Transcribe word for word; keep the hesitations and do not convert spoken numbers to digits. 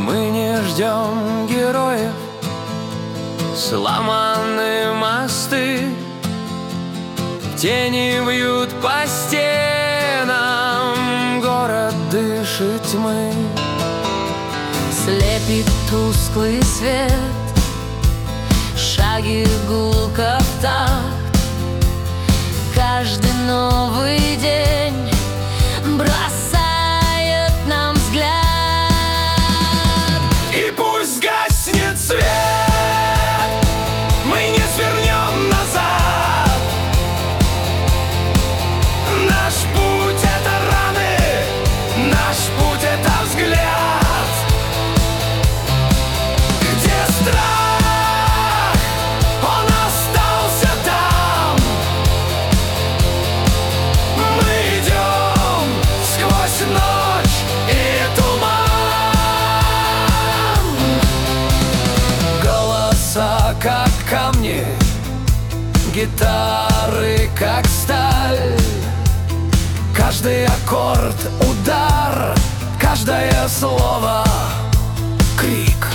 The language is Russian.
Мы не ждем героев, сломаны мосты, тени вьют по стенам, город дышит тьмы. Слепит тусклый свет, шаги гулко в такт. Каждый новый день бросает нам взгляд. И пусть гаснет свет, мы не свернем назад. Наш путь — это раны, наш путь — это взгляд. Где страх, он остался там. Мы идем сквозь ночь и туман. Голоса как камни, гитары как сталь. Каждый аккорд — удар, каждое слово — крик.